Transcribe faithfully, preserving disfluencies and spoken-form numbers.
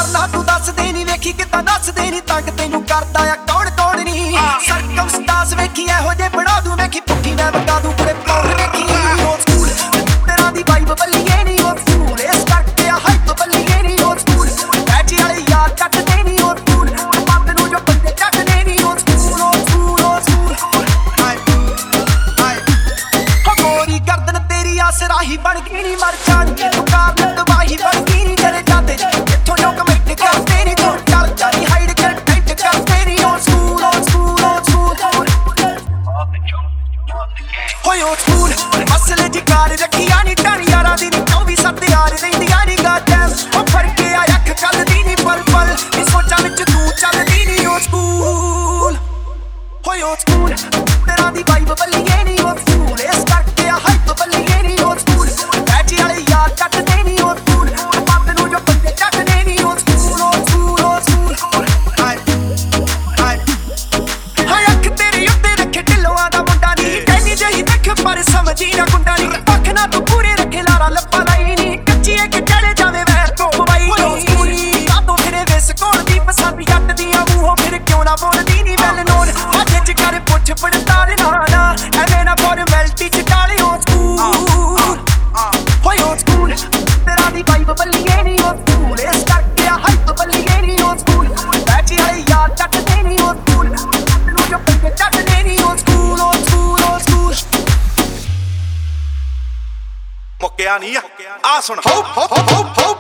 ਕਰਨਾ ਤੂੰ ਦੱਸਦੇ ਨੀ, ਵੇਖੀ ਕਿੱਦਾਂ ਦੱਸਦੇ ਨੀ, ਤੰਗ ਤੈਨੂੰ ਕਰਦਾ ਆ ਕੌਣ ਕੌਣ ਨੀ। ਸਰਕਮਸਟਾਂਸ ਵੇਖੀ ਇਹੋ ਜੇ ਬਣਾ ਦੂੰ, ਵੇਖੀ ਪੁੱਠੀ ਮੈਂ ਵਗਾ ਦੂੰ ਪੂਰੇ ਪੌੜ ਵੇਖੀ। ਓਲਡ ਸਕੂਲ ਤੇਰਾ ਦੀ ਵਾਈਬ ਬੱਲੀਏ ਨੀ, ਓਲਡ ਸਕੂਲ ਇਸ ਕਰਕੇ ਆ ਹਾਈਪ ਬੱਲੀਏ ਨੀ। ਓਲਡ ਸਕੂਲ ਐਜੀ ਵਾਲੇ ਯਾਰ ਕੱਟਦੇ ਨੀ, ਓਲਡ ਸਕੂਲ ਪੱਤ ਨੂੰ ਜੋ ਬੰਦੇ ਚੱਟਦੇ ਨੀ। Old school old school old school ਹਾਈ ਹਾਈ ਹਕੋਰੀ ਗਰਦਨ ਤੇਰੀ ਆਸਰਾਹੀ ਬਣ ਗਈ ਨੀ, ਮਰ ਜਾਣਗੇ ਤੂੰ ਕਾਰਨ ਤਬਾਹੀ ਬਣ ਗਈ ਨੀ। ਤੇਰੇ ਜਾਂਦੇ ਇੱਥੋਂ ਜੋ ਕਮੈਂਟ ਕਰਦੇ ਨੀ, ਤੂੰ ਚੱਲ ਜਾਨੀ ਹਾਈਡ ਕਰ ਟੈਂਟ ਕਰਦੇ ਨੀ। Old school old school old school ਹੋਏ ਓਲਡ ਸਕੂਲ ਮਸਲੇ ਦੀ ਕਾਰ ਰੱਖੀਆਂ ਨੀ, ਟਾਣ ਯਾਰਾਂ ਦੀ ਨੀ ਚੌਵੀ ਸੱਤ ਯਾਰ ਰਹਿੰਦੀਆਂ ਨੀ। ਗਾਡੈਮ ਉਹ ਫੜ ਕੇ ਆ ਅੱਖ ਕੱਲ ਦੀ ਨੀ, ਪਲ ਪਲ ਇਹ ਸੋਚਾਂ ਵਿੱਚ ਤੂੰ ਚੱਲਦੀ ਨੀ। ਓਲਡ ਸਕੂਲ ਹੋਏ ਓਲਡ ਸਕੂਲ ਤੇਰਾ ਦੀ ਵਾਈਬ ਬੱਲੀਏ ਨੀ, ਓਲਡ ਸਕੂਲ ਇਸ ਕਰਕੇ ਆ ਹਾਈਪ ਬੱਲੀਏ ਨੀ। ਓਲਡ ਸਕੂਲ ਐਜੀ ਵਾਲੇ ਯਾਰ ਕੱਟਦੇ ਨੀ, ਓਲਡ ਸਕੂਲ ਪੱਤ ਨੂੰ ਜੋ ਬੰਦੇ ਚੱਟਦੇ ਨੀ। Old school old school old school ਹਾਈ ਹਾਈ ਹਾਏ ਅੱਖ ਤੇਰੇ ਉੱਤੇ ਰੱਖੇ ਢਿੱਲੋਆਂ ਦਾ ਮੁੰਡਾ ਨੀ, ਟੈਨੀ ਜਿਹੀ ਦੇਖ ਪਰ ਸਮਝੀ ਨਾ ਗੁੰਡਾ ਨੀ। ਅੱਖ ਨਾ ਤੂੰ ਪੂਰੇ ਰੱਖੇ ਲਾਰਾ ਲੱਪਾ ਲਾਈ ਨੀ, ਕੱਚੀ ਇੱਕ ਚਲੇ ਜਾਵੇ ਵੈਰ ਤੋਂ ਮਵਾਈ ਨੀ। ਕਾਤੋਂ ਫਿਰੇ ਵਿਸ ਕੋਣ ਦੀ ਪਸੰਦ ਜੱਟ ਦੀਆਂ ਮੂੰਹੋਂ ਫਿਰ ਕਿਉਂ ਨਾ ਬੋਲਦੀ ਨੀ। ਵੈਲ ਨੋਨ ਅੱਜ ਚ ਕਰ ਪੁੱਛ ਪੜਤਾਲ ਨਾ ਨਾ ਐਵੇਂ ਨਾ ਫਾਰਮੈਲਿਟੀ ਚ ਟਾਲੇ। ਓਲਡ ਸਕੂਲ ਹੋਏ ਓਲਡ ਸਕੂਲ ਤੇਰਾ ਦੀ ਵਾਈਬ ਬੱਲੀਏ ਨੀ, ਓਲਡ ਸਕੂਲ ਇਸ ਕਰਕੇ ਆ ਹਾਈਪ ਬੱਲੀਏ ਨੀ। ਓਲਡ ਸਕੂਲ ਐਜੀ ਵਾਲੇ ਯਾਰ ਚੱਟਦੇ ਨੀ, ਓਲਡ ਸਕੂਲ ਨੂੰ ਜੋ ਬੰਦੇ ਚੱਟਦੇ ਨੀ। Old school old school old school ਮੁੱਕਿਆ ਨਹੀਂ ਆ ਸੁਣ ਹੋ ਹੋ ਹੋ ਹੋ